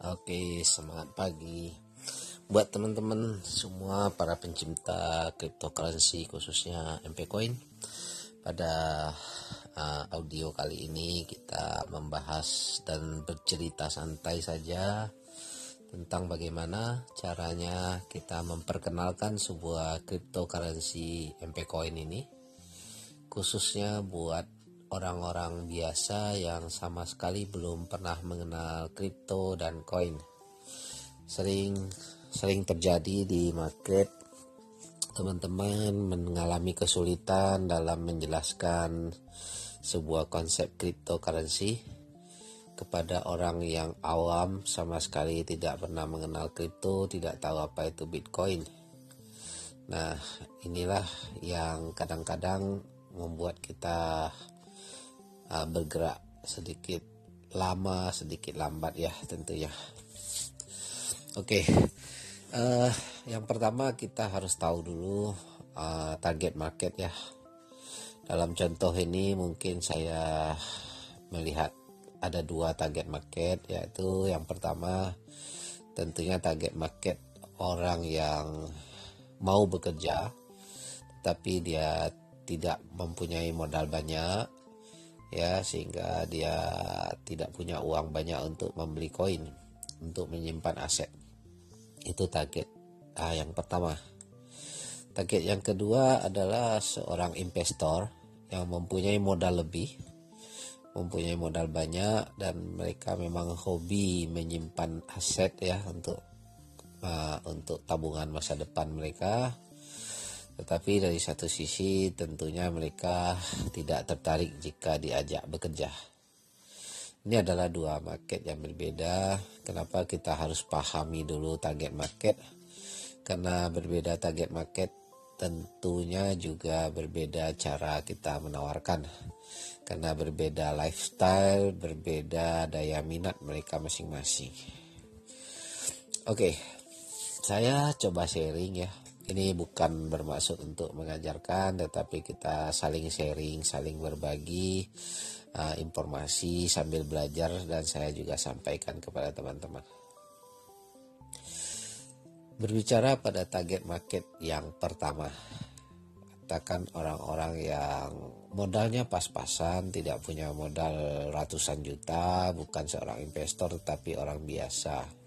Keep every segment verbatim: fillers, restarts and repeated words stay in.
Oke, semangat pagi buat teman-teman semua para pencinta cryptocurrency khususnya M P Coin. Pada uh, audio kali ini kita membahas dan bercerita santai saja tentang bagaimana caranya kita memperkenalkan sebuah cryptocurrency M P Coin ini, khususnya buat orang-orang biasa yang sama sekali belum pernah mengenal kripto dan koin. Sering sering terjadi di market, teman-teman mengalami kesulitan dalam menjelaskan sebuah konsep cryptocurrency kepada orang yang awam, sama sekali tidak pernah mengenal kripto, tidak tahu apa itu Bitcoin. Nah, inilah yang kadang-kadang membuat kita uh, bergerak sedikit lama, sedikit lambat ya tentunya. Oke, okay. uh, yang pertama kita harus tahu dulu uh, target market ya. Dalam contoh ini mungkin saya melihat ada dua target market, yaitu yang pertama tentunya target market orang yang mau bekerja tapi dia tidak mempunyai modal banyak ya, sehingga dia tidak punya uang banyak untuk membeli koin, untuk menyimpan aset. Itu target ah, yang pertama. Target yang kedua adalah seorang investor yang mempunyai modal lebih, mempunyai modal banyak, dan mereka memang hobi menyimpan aset ya untuk uh, untuk tabungan masa depan mereka. Tetapi dari satu sisi tentunya mereka tidak tertarik jika diajak bekerja. Ini adalah dua market yang berbeda. Kenapa kita harus pahami dulu target market? Karena berbeda target market tentunya juga berbeda cara kita menawarkan. Karena berbeda lifestyle, berbeda daya minat mereka masing-masing. Oke, saya coba sharing ya. Ini bukan bermaksud untuk mengajarkan, tetapi kita saling sharing, saling berbagi uh, informasi sambil belajar, dan saya juga sampaikan kepada teman-teman. Berbicara pada target market yang pertama, katakan orang-orang yang modalnya pas-pasan, tidak punya modal ratusan juta, bukan seorang investor tetapi orang biasa.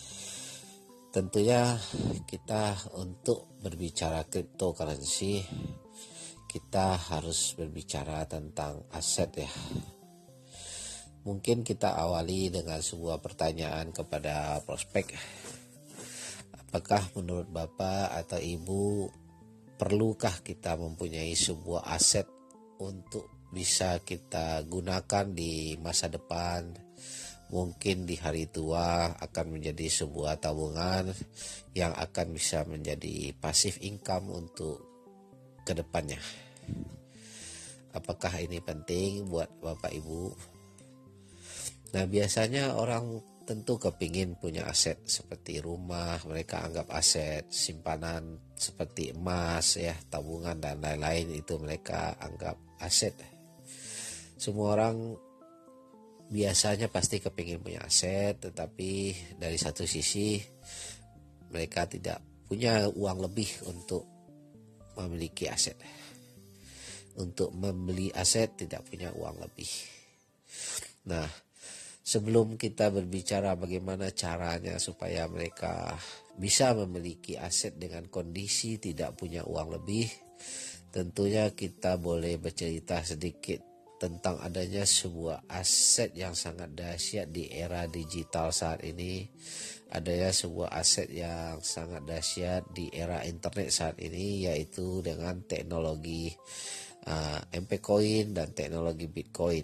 Tentunya kita untuk berbicara cryptocurrency, kita harus berbicara tentang aset ya. Mungkin kita awali dengan sebuah pertanyaan kepada prospek. Apakah menurut Bapak atau Ibu, perlukah kita mempunyai sebuah aset untuk bisa kita gunakan di masa depan? Mungkin di hari tua akan menjadi sebuah tabungan yang akan bisa menjadi passive income untuk kedepannya. Apakah ini penting buat Bapak Ibu? Nah, biasanya orang tentu kepingin punya aset seperti rumah, mereka anggap aset simpanan seperti emas ya, tabungan dan lain-lain, itu mereka anggap aset. Semua orang biasanya pasti kepingin punya aset, tetapi dari satu sisi mereka tidak punya uang lebih untuk memiliki aset. Untuk membeli aset tidak punya uang lebih. Nah, sebelum kita berbicara bagaimana caranya supaya mereka bisa memiliki aset dengan kondisi tidak punya uang lebih, tentunya kita boleh bercerita sedikit tentang adanya sebuah aset yang sangat dahsyat di era digital saat ini. Adanya sebuah aset yang sangat dahsyat di era internet saat ini, yaitu dengan teknologi uh, M P Coin dan teknologi Bitcoin.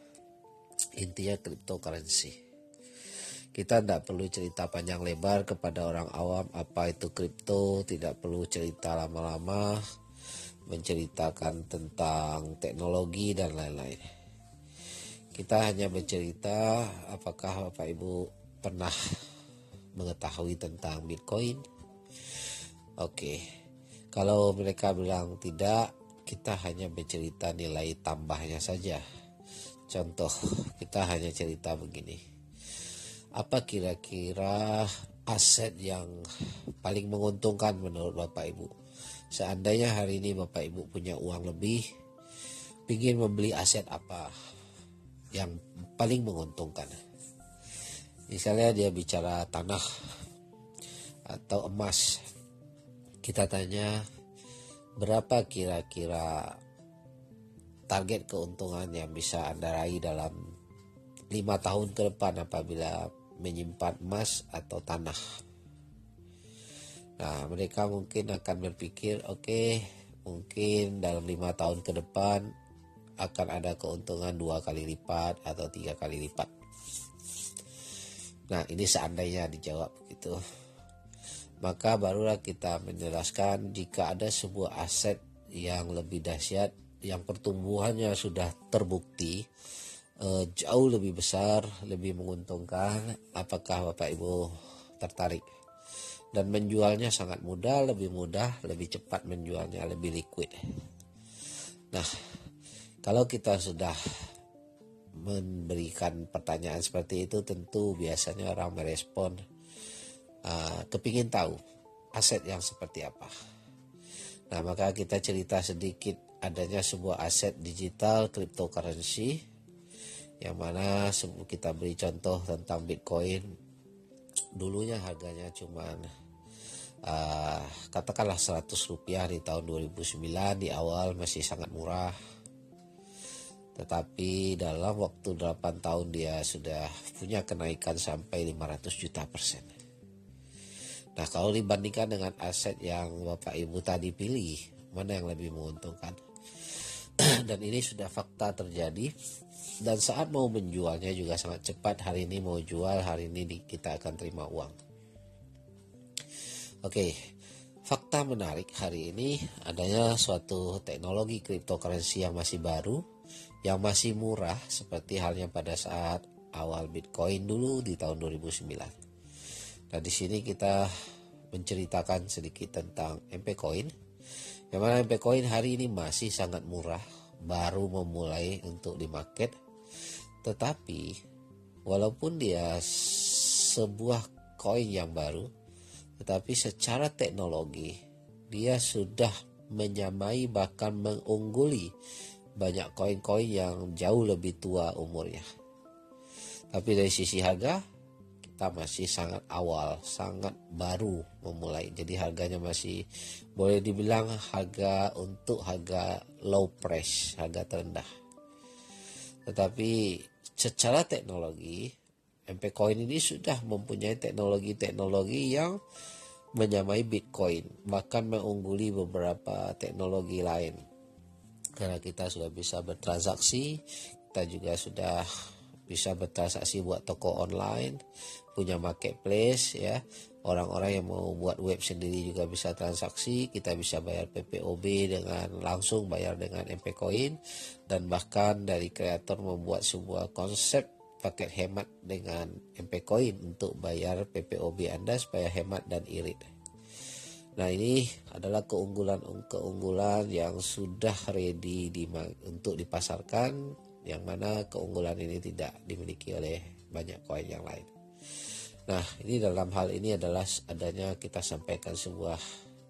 Intinya cryptocurrency. Kita tidak perlu cerita panjang lebar kepada orang awam apa itu kripto, tidak perlu cerita lama-lama menceritakan tentang teknologi dan lain-lain. Kita hanya bercerita apakah Bapak Ibu pernah mengetahui tentang Bitcoin. Oke, kalau mereka bilang tidak, kita hanya bercerita nilai tambahnya saja. Contoh, kita hanya cerita begini. apa kira-kira aset yang paling menguntungkan menurut Bapak Ibu? Seandainya hari ini Bapak Ibu punya uang lebih, ingin membeli aset apa yang paling menguntungkan? Misalnya dia bicara tanah atau emas, kita tanya berapa kira-kira target keuntungan yang bisa Anda raih dalam lima tahun ke depan apabila menyimpan emas atau tanah. Nah, mereka mungkin akan berpikir, oke, okay, mungkin dalam lima tahun ke depan akan ada keuntungan dua kali lipat atau tiga kali lipat. Nah, ini seandainya dijawab begitu. Maka barulah kita menjelaskan jika ada sebuah aset yang lebih dahsyat, yang pertumbuhannya sudah terbukti eh, jauh lebih besar, lebih menguntungkan, apakah Bapak Ibu tertarik? Dan menjualnya sangat mudah, lebih mudah, lebih cepat menjualnya, lebih liquid. Nah, kalau kita sudah memberikan pertanyaan seperti itu, tentu biasanya orang merespon uh, kepingin tahu aset yang seperti apa. Nah, maka kita cerita sedikit adanya sebuah aset digital cryptocurrency, yang mana kita beri contoh tentang Bitcoin. Dulunya harganya cuman uh, katakanlah seratus rupiah di tahun dua ribu sembilan, di awal masih sangat murah. Tetapi dalam waktu delapan tahun dia sudah punya kenaikan sampai lima ratus juta persen. Nah, kalau dibandingkan dengan aset yang Bapak Ibu tadi pilih, mana yang lebih menguntungkan? Dan ini sudah fakta terjadi. Dan saat mau menjualnya juga sangat cepat. Hari ini mau jual, hari ini kita akan terima uang. Oke, fakta menarik hari ini adanya suatu teknologi cryptocurrency yang masih baru, yang masih murah, seperti halnya pada saat awal Bitcoin dulu di tahun dua ribu sembilan. Nah, di sini kita menceritakan sedikit tentang M P Coin, yang mana M P Coin hari ini masih sangat murah, baru memulai untuk di market. Tetapi walaupun dia sebuah koin yang baru, tetapi secara teknologi dia sudah menyamai bahkan mengungguli banyak koin-koin yang jauh lebih tua umurnya. Tapi dari sisi harga kita masih sangat awal, sangat baru memulai. Jadi harganya masih boleh dibilang harga untuk harga low price, harga terendah. Tetapi secara teknologi M P Coin ini sudah mempunyai teknologi-teknologi yang menyamai Bitcoin, bahkan mengungguli beberapa teknologi lain. Karena kita sudah bisa bertransaksi, kita juga sudah bisa bertransaksi buat toko online, punya marketplace ya. Orang-orang yang mau buat web sendiri juga bisa transaksi. Kita bisa bayar P P O B dengan langsung bayar dengan M P Coin, dan bahkan dari kreator membuat sebuah konsep paket hemat dengan M P Coin untuk bayar P P O B Anda supaya hemat dan irit. Nah, ini adalah keunggulan-keunggulan yang sudah ready di, untuk dipasarkan, yang mana keunggulan ini tidak dimiliki oleh banyak koin yang lain. Nah, ini dalam hal ini adalah adanya kita sampaikan sebuah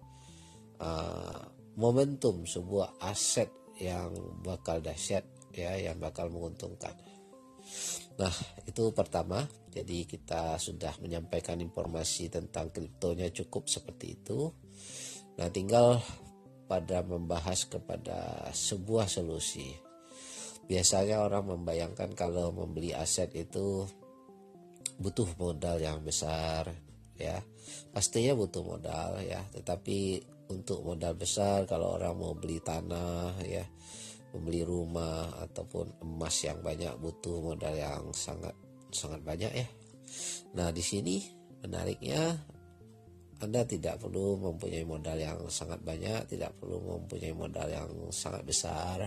uh, momentum, sebuah aset yang bakal dahsyat ya, yang bakal menguntungkan. Nah, itu pertama. Jadi kita sudah menyampaikan informasi tentang kriptonya cukup seperti itu. Nah, tinggal pada membahas kepada sebuah solusi. Biasanya orang membayangkan kalau membeli aset itu butuh modal yang besar ya, pastinya butuh modal ya. Tetapi untuk modal besar, kalau orang mau beli tanah ya, membeli rumah ataupun emas yang banyak, butuh modal yang sangat sangat banyak ya. Nah, di sini menariknya Anda tidak perlu mempunyai modal yang sangat banyak, tidak perlu mempunyai modal yang sangat besar,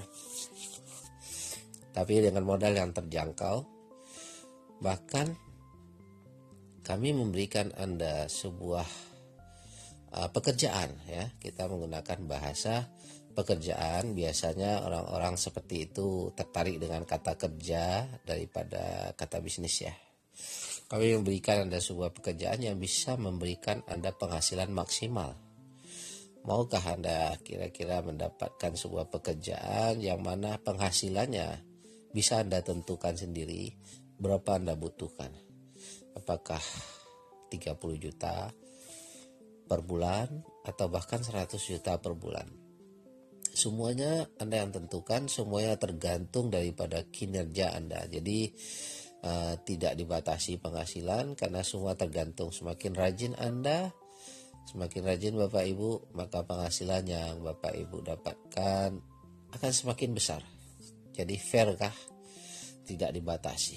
tapi dengan modal yang terjangkau. Bahkan kami memberikan Anda sebuah uh, pekerjaan ya. Kita menggunakan bahasa pekerjaan. Biasanya orang-orang seperti itu tertarik dengan kata kerja daripada kata bisnis ya. Kami memberikan Anda sebuah pekerjaan yang bisa memberikan Anda penghasilan maksimal. Maukah Anda kira-kira mendapatkan sebuah pekerjaan yang mana penghasilannya bisa Anda tentukan sendiri berapa Anda butuhkan? Apakah tiga puluh juta per bulan atau bahkan seratus juta per bulan? Semuanya Anda yang tentukan, semuanya tergantung daripada kinerja Anda. Jadi Uh, tidak dibatasi penghasilan karena semua tergantung. Semakin rajin Anda, semakin rajin Bapak Ibu, maka penghasilan yang Bapak Ibu dapatkan akan semakin besar. Jadi fair kah? Tidak dibatasi.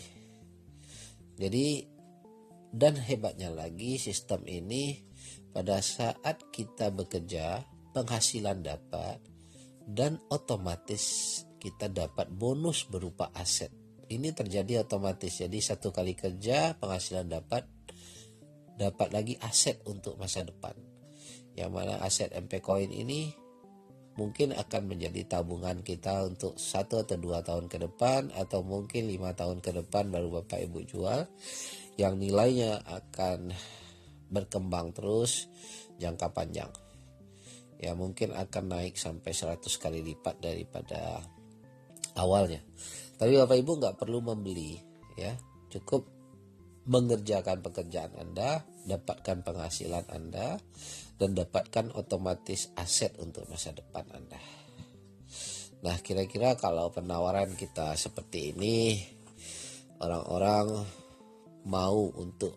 Jadi, dan hebatnya lagi sistem ini, pada saat kita bekerja penghasilan dapat dan otomatis kita dapat bonus berupa aset. Ini terjadi otomatis. Jadi satu kali kerja penghasilan dapat, dapat lagi aset untuk masa depan. Yang mana aset M P Coin ini mungkin akan menjadi tabungan kita untuk satu atau dua tahun ke depan, atau mungkin lima tahun ke depan baru Bapak Ibu jual, yang nilainya akan berkembang terus jangka panjang. Ya mungkin akan naik sampai seratus kali lipat daripada awalnya. Tapi Bapak Ibu nggak perlu membeli, ya, cukup mengerjakan pekerjaan Anda, dapatkan penghasilan Anda, dan dapatkan otomatis aset untuk masa depan Anda. Nah, kira-kira kalau penawaran kita seperti ini, orang-orang mau untuk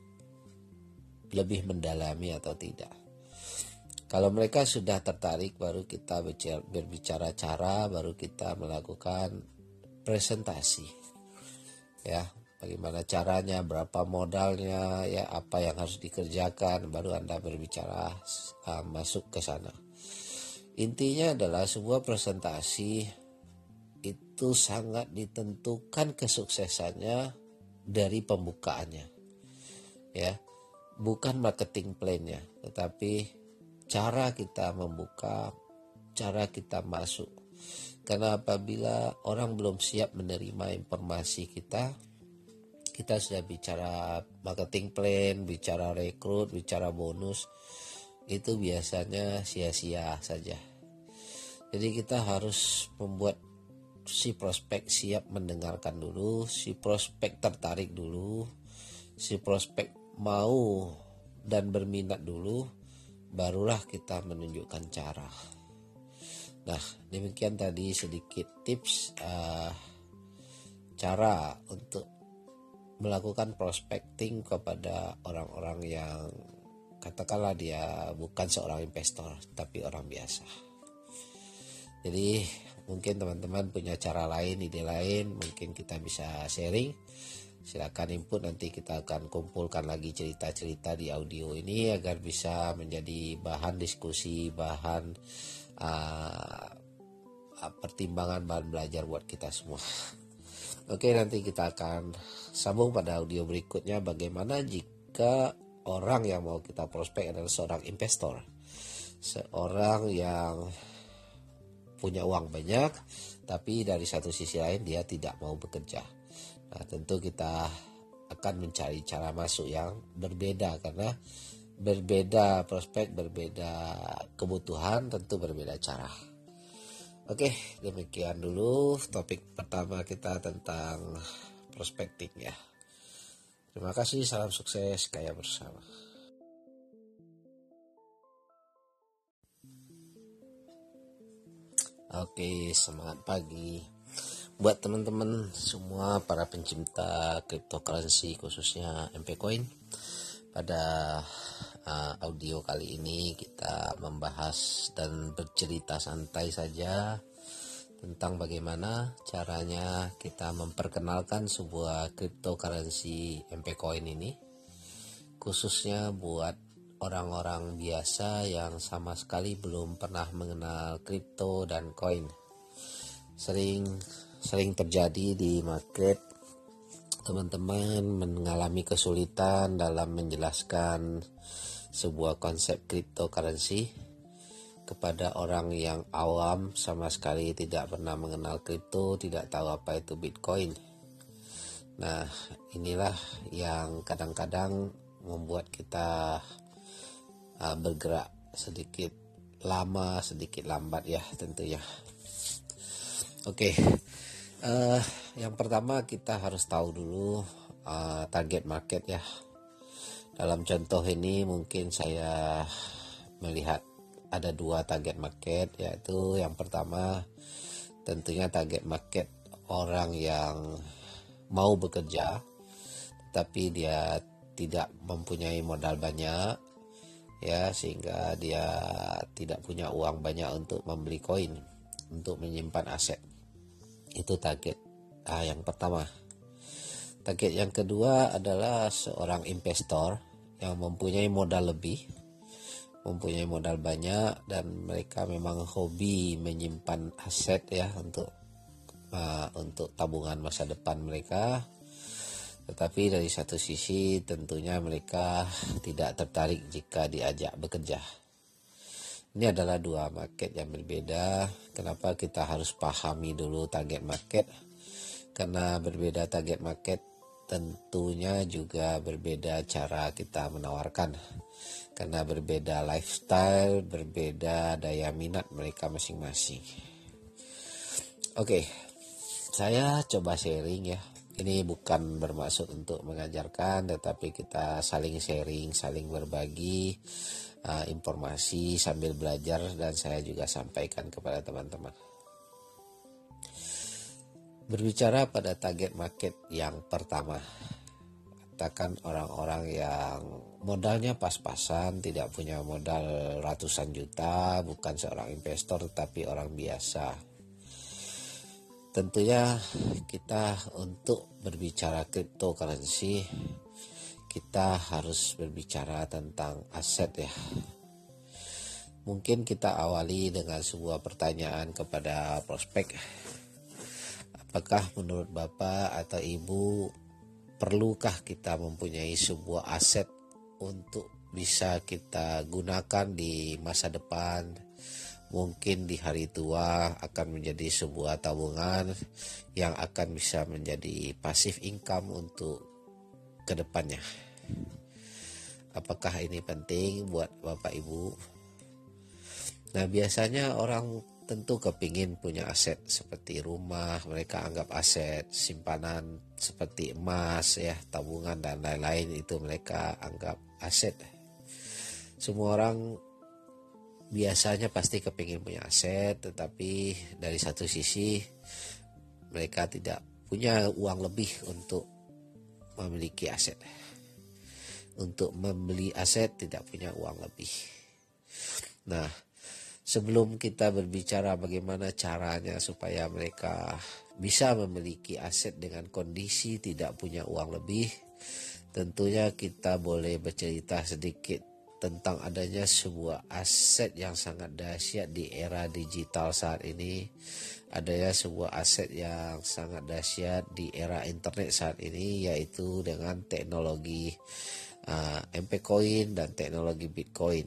lebih mendalami atau tidak? Kalau mereka sudah tertarik, baru kita berbicara cara, baru kita melakukan presentasi, ya, bagaimana caranya, berapa modalnya, ya, apa yang harus dikerjakan, baru Anda berbicara uh, masuk ke sana. Intinya adalah sebuah presentasi itu sangat ditentukan kesuksesannya dari pembukaannya, ya, bukan marketing plan-nya, tetapi cara kita membuka, cara kita masuk. Karena apabila orang belum siap menerima informasi kita, kita sudah bicara marketing plan, bicara rekrut, bicara bonus, itu biasanya sia-sia saja. Jadi kita harus membuat si prospek siap mendengarkan dulu, si prospek tertarik dulu, si prospek mau dan berminat dulu, barulah kita menunjukkan cara. Nah, demikian tadi sedikit tips uh, cara untuk melakukan prospecting kepada orang-orang yang katakanlah dia bukan seorang investor tapi orang biasa. Jadi mungkin teman-teman punya cara lain, ide lain, mungkin kita bisa sharing. Silakan input, nanti kita akan kumpulkan lagi cerita-cerita di audio ini agar bisa menjadi bahan diskusi, bahan Uh, pertimbangan, bahan belajar buat kita semua. Oke, nanti kita akan sambung pada audio berikutnya bagaimana jika orang yang mau kita prospek adalah seorang investor, seorang yang punya uang banyak tapi dari satu sisi lain dia tidak mau bekerja. Nah, tentu kita akan mencari cara masuk yang berbeda karena berbeda prospek, berbeda kebutuhan, tentu berbeda cara. Oke, demikian dulu topik pertama kita tentang prospecting, ya. Terima kasih, salam sukses, kaya bersama. Oke, semangat pagi buat teman-teman semua para pencinta cryptocurrency, khususnya M P Coin. Pada uh, audio kali ini kita membahas dan bercerita santai saja tentang bagaimana caranya kita memperkenalkan sebuah cryptocurrency M P Coin ini, khususnya buat orang-orang biasa yang sama sekali belum pernah mengenal kripto dan koin. Sering sering terjadi di market, teman-teman mengalami kesulitan dalam menjelaskan sebuah konsep cryptocurrency kepada orang yang awam, sama sekali tidak pernah mengenal kripto, tidak tahu apa itu Bitcoin. Nah, inilah yang kadang-kadang membuat kita uh, bergerak sedikit lama, sedikit lambat ya tentunya. Oke, uh, yang pertama kita harus tahu dulu uh, target market ya. Dalam contoh ini mungkin saya melihat ada dua target market, yaitu yang pertama tentunya target market orang yang mau bekerja tapi dia tidak mempunyai modal banyak ya, sehingga dia tidak punya uang banyak untuk membeli koin, untuk menyimpan aset. Itu target ah, yang pertama. Target yang kedua adalah seorang investor yang mempunyai modal lebih, mempunyai modal banyak, dan mereka memang hobi menyimpan aset ya untuk uh, untuk tabungan masa depan mereka. Tetapi dari satu sisi tentunya mereka tidak tertarik jika diajak bekerja. Ini adalah dua market yang berbeda. Kenapa kita harus pahami dulu target market? Karena berbeda target market, tentunya juga berbeda cara kita menawarkan. Karena berbeda lifestyle, berbeda daya minat mereka masing-masing. Oke, saya coba sharing ya. Ini bukan bermaksud untuk mengajarkan, tetapi kita saling sharing, saling berbagi uh, informasi sambil belajar, dan saya juga sampaikan kepada teman-teman. Berbicara pada target market yang pertama, katakan orang-orang yang modalnya pas-pasan, tidak punya modal ratusan juta, bukan seorang investor tetapi orang biasa. Tentunya kita untuk berbicara cryptocurrency, kita harus berbicara tentang aset ya. Mungkin kita awali dengan sebuah pertanyaan kepada prospek. Apakah menurut Bapak atau Ibu, perlukah kita mempunyai sebuah aset untuk bisa kita gunakan di masa depan? Mungkin di hari tua akan menjadi sebuah tabungan yang akan bisa menjadi passive income untuk kedepannya. Apakah ini penting buat Bapak Ibu? Nah, biasanya orang tentu kepingin punya aset seperti rumah, mereka anggap aset simpanan seperti emas ya, tabungan dan lain-lain, itu mereka anggap aset. Semua orang biasanya pasti kepingin punya aset, tetapi dari satu sisi mereka tidak punya uang lebih untuk memiliki aset. Untuk membeli aset tidak punya uang lebih. Nah, sebelum kita berbicara bagaimana caranya supaya mereka bisa memiliki aset dengan kondisi tidak punya uang lebih, tentunya kita boleh bercerita sedikit tentang adanya sebuah aset yang sangat dahsyat di era digital saat ini. Adanya sebuah aset yang sangat dahsyat di era internet saat ini, yaitu dengan teknologi uh, M P Coin dan teknologi Bitcoin.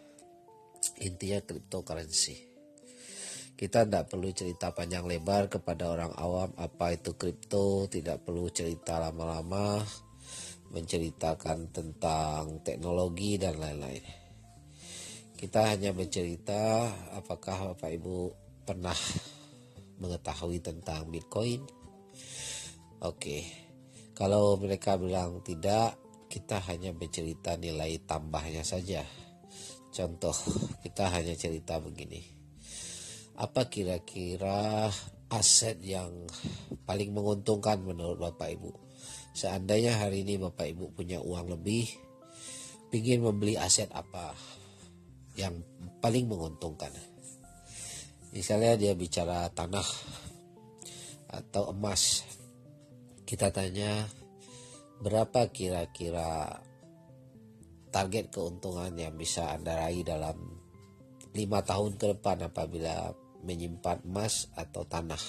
Intinya cryptocurrency. Kita tidak perlu cerita panjang lebar kepada orang awam apa itu kripto, tidak perlu cerita lama-lama menceritakan tentang teknologi dan lain-lain. Kita hanya bercerita apakah Bapak Ibu pernah mengetahui tentang Bitcoin. Oke, kalau mereka bilang tidak, kita hanya bercerita nilai tambahnya saja. Contoh, kita hanya cerita begini. Apa kira-kira aset yang paling menguntungkan menurut Bapak Ibu? Seandainya hari ini Bapak Ibu punya uang lebih, ingin membeli aset apa yang paling menguntungkan? Misalnya dia bicara tanah atau emas. Kita tanya, berapa kira-kira target keuntungan yang bisa Anda raih dalam lima tahun ke depan apabila menyimpan emas atau tanah?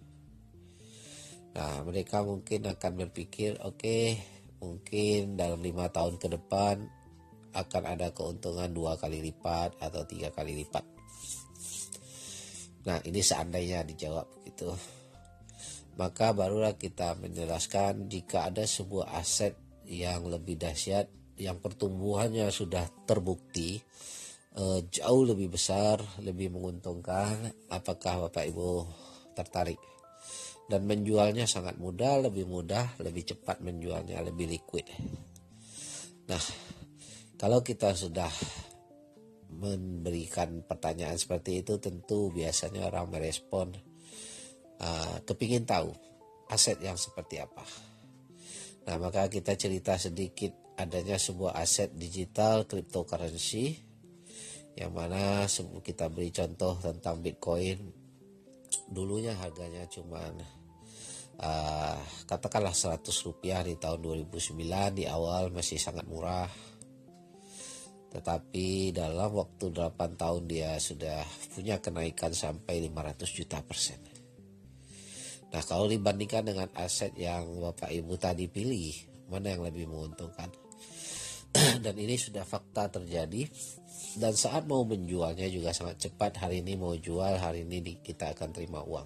Nah, mereka mungkin akan berpikir, oke, okay, mungkin dalam lima tahun ke depan akan ada keuntungan dua kali lipat atau tiga kali lipat. Nah, ini seandainya dijawab begitu. maka barulah kita menjelaskan jika ada sebuah aset yang lebih dahsyat, yang pertumbuhannya sudah terbukti eh, jauh lebih besar, lebih menguntungkan, apakah Bapak Ibu tertarik? Dan menjualnya sangat mudah, lebih mudah, lebih cepat menjualnya, lebih liquid. Nah, kalau kita sudah memberikan pertanyaan seperti itu, tentu biasanya orang merespon uh, kepingin tahu aset yang seperti apa. Nah, maka kita cerita sedikit adanya sebuah aset digital cryptocurrency, yang mana kita beri contoh tentang Bitcoin. Dulunya harganya cuman uh, katakanlah seratus rupiah di tahun dua ribu sembilan, di awal masih sangat murah. Tetapi dalam waktu delapan tahun dia sudah punya kenaikan sampai lima ratus juta persen. Nah, kalau dibandingkan dengan aset yang Bapak Ibu tadi pilih, mana yang lebih menguntungkan? Dan ini sudah fakta terjadi. Dan saat mau menjualnya juga sangat cepat. Hari ini mau jual, hari ini kita akan terima uang.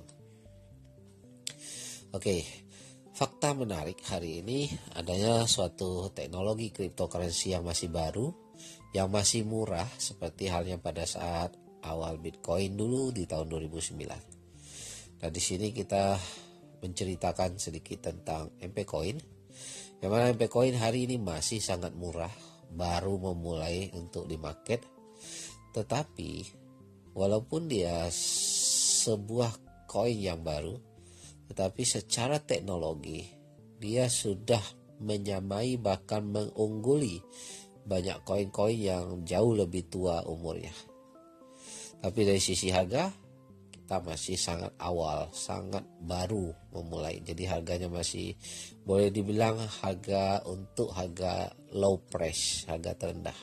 Oke, fakta menarik hari ini adanya suatu teknologi cryptocurrency yang masih baru, yang masih murah, seperti halnya pada saat awal Bitcoin dulu di tahun dua ribu sembilan. Nah, di sini kita menceritakan sedikit tentang M P Coin, yang mana M P Coin hari ini masih sangat murah, baru memulai untuk di market. Tetapi walaupun dia sebuah koin yang baru, tetapi secara teknologi dia sudah menyamai bahkan mengungguli banyak koin-koin yang jauh lebih tua umurnya. Tapi dari sisi harga, kita masih sangat awal, sangat baru memulai. Jadi harganya masih boleh dibilang harga untuk harga low price, harga terendah.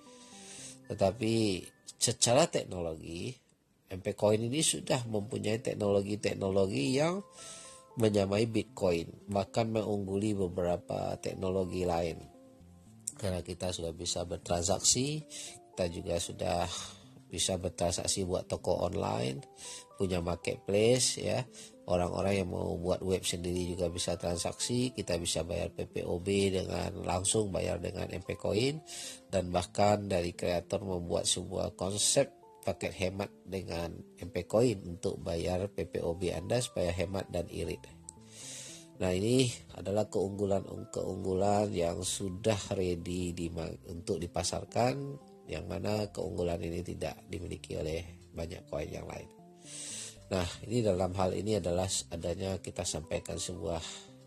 Tetapi secara teknologi, M P Coin ini sudah mempunyai teknologi-teknologi yang menyamai Bitcoin, bahkan mengungguli beberapa teknologi lain. Karena kita sudah bisa bertransaksi, kita juga sudah bisa bertransaksi buat toko online, punya marketplace ya. Orang-orang yang mau buat web sendiri juga bisa transaksi, kita bisa bayar P P O B dengan langsung, bayar dengan M P Coin, dan bahkan dari kreator membuat sebuah konsep paket hemat dengan M P Coin untuk bayar P P O B Anda supaya hemat dan irit. Nah, ini adalah keunggulan-keunggulan yang sudah ready di, untuk dipasarkan, yang mana keunggulan ini tidak dimiliki oleh banyak koin yang lain. Nah, ini dalam hal ini adalah adanya kita sampaikan sebuah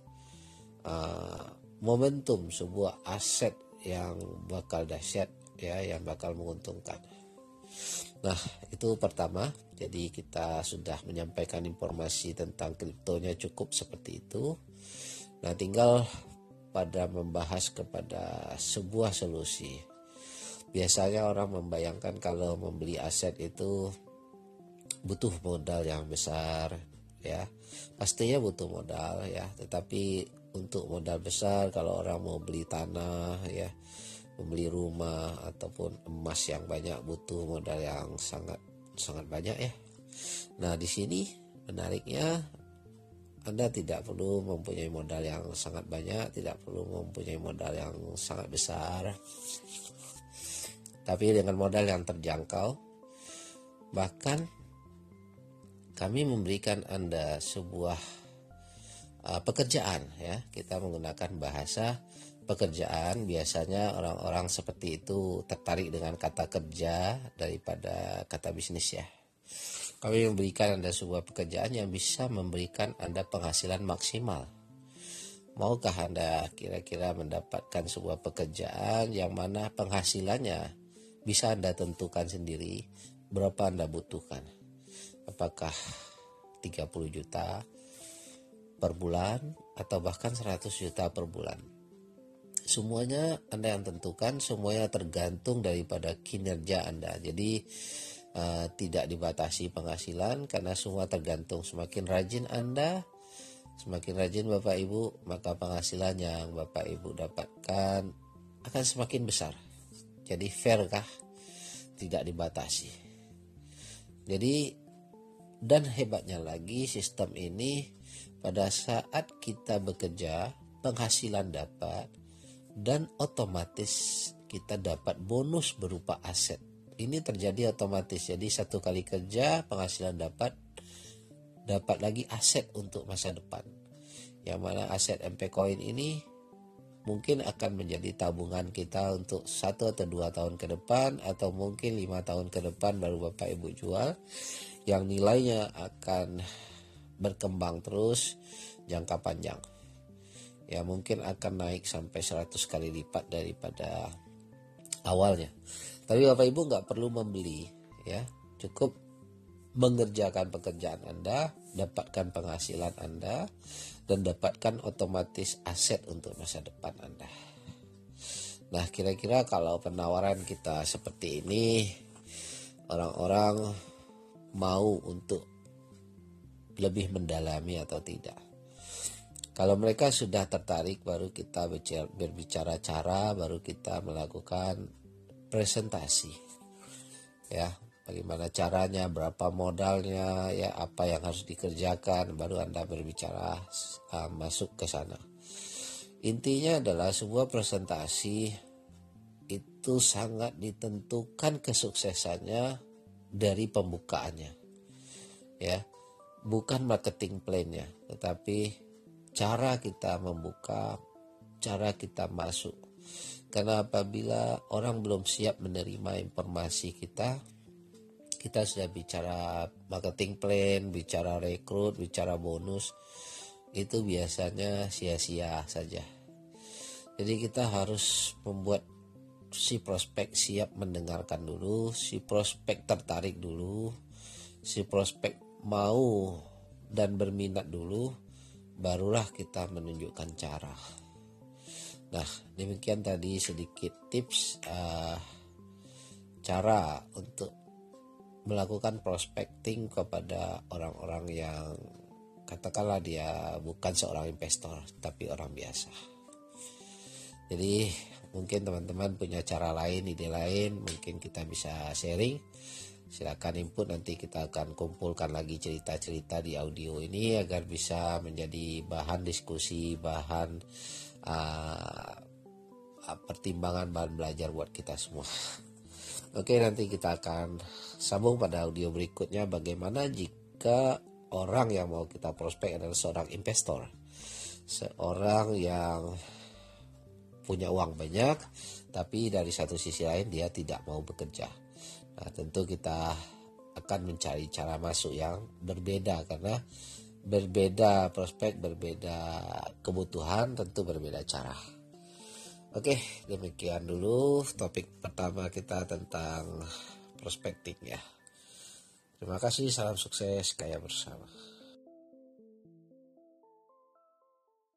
uh, momentum, sebuah aset yang bakal dahsyat ya, yang bakal menguntungkan. Nah, itu pertama. Jadi kita sudah menyampaikan informasi tentang kriptonya cukup seperti itu. Nah, tinggal pada membahas kepada sebuah solusi. Biasanya orang membayangkan kalau membeli aset itu butuh modal yang besar ya. Pastinya butuh modal ya, tetapi untuk modal besar kalau orang mau beli tanah ya, membeli rumah ataupun emas yang banyak, butuh modal yang sangat sangat banyak ya. Nah, di sini menariknya Anda tidak perlu mempunyai modal yang sangat banyak, tidak perlu mempunyai modal yang sangat besar, tapi dengan modal yang terjangkau. Bahkan kami memberikan Anda sebuah uh, pekerjaan ya. Kita menggunakan bahasa pekerjaan. Biasanya orang-orang seperti itu tertarik dengan kata kerja daripada kata bisnis ya. Kami memberikan Anda sebuah pekerjaan yang bisa memberikan Anda penghasilan maksimal. Maukah Anda kira-kira mendapatkan sebuah pekerjaan yang mana penghasilannya bisa Anda tentukan sendiri berapa Anda butuhkan? Apakah tiga puluh juta per bulan atau bahkan seratus juta per bulan? Semuanya Anda yang tentukan, semuanya tergantung daripada kinerja Anda. Jadi uh, tidak dibatasi penghasilan karena semua tergantung. Semakin rajin Anda, semakin rajin Bapak Ibu, maka penghasilan yang Bapak Ibu dapatkan akan semakin besar. Jadi fair kah? Tidak dibatasi. Jadi, dan hebatnya lagi sistem ini pada saat kita bekerja, penghasilan dapat, dan otomatis kita dapat bonus berupa aset. Ini terjadi otomatis. Jadi satu kali kerja, penghasilan dapat, dapat lagi aset untuk masa depan. Yang mana aset M P Coin ini mungkin akan menjadi tabungan kita untuk satu atau dua tahun ke depan, atau mungkin lima tahun ke depan baru Bapak Ibu jual, yang nilainya akan berkembang terus jangka panjang. Ya, mungkin akan naik sampai seratus kali lipat daripada awalnya. Tapi Bapak Ibu nggak perlu membeli, ya, cukup mengerjakan pekerjaan Anda, dapatkan penghasilan Anda, dan dapatkan otomatis aset untuk masa depan Anda. Nah, kira-kira kalau penawaran kita seperti ini, orang-orang mau untuk lebih mendalami atau tidak? Kalau mereka sudah tertarik, baru kita berbicara cara, baru kita melakukan presentasi, ya, bagaimana caranya, berapa modalnya, ya, apa yang harus dikerjakan, baru Anda berbicara uh, masuk ke sana. Intinya adalah sebuah presentasi itu sangat ditentukan kesuksesannya dari pembukaannya, ya, bukan marketing plan-nya, tetapi cara kita membuka, cara kita masuk. Karena apabila orang belum siap menerima informasi kita, kita sudah bicara marketing plan, bicara rekrut, bicara bonus, itu biasanya sia-sia saja. Jadi kita harus membuat si prospek siap mendengarkan dulu, si prospek tertarik dulu, si prospek mau dan berminat dulu, barulah kita menunjukkan cara. Nah, demikian tadi sedikit tips uh, cara untuk melakukan prospecting kepada orang-orang yang katakanlah dia bukan seorang investor tapi orang biasa. Jadi mungkin teman-teman punya cara lain, ide lain, mungkin kita bisa sharing. Silakan input, nanti kita akan kumpulkan lagi cerita-cerita di audio ini agar bisa menjadi bahan diskusi, bahan uh, pertimbangan, bahan belajar buat kita semua. Oke, nanti kita akan sambung pada audio berikutnya bagaimana jika orang yang mau kita prospek adalah seorang investor, seorang yang punya uang banyak tapi dari satu sisi lain dia tidak mau bekerja. Nah, tentu kita akan mencari cara masuk yang berbeda, karena berbeda prospek, berbeda kebutuhan, tentu berbeda cara. Oke, demikian dulu topik pertama kita tentang prospecting, ya. Terima kasih, salam sukses, kaya bersama.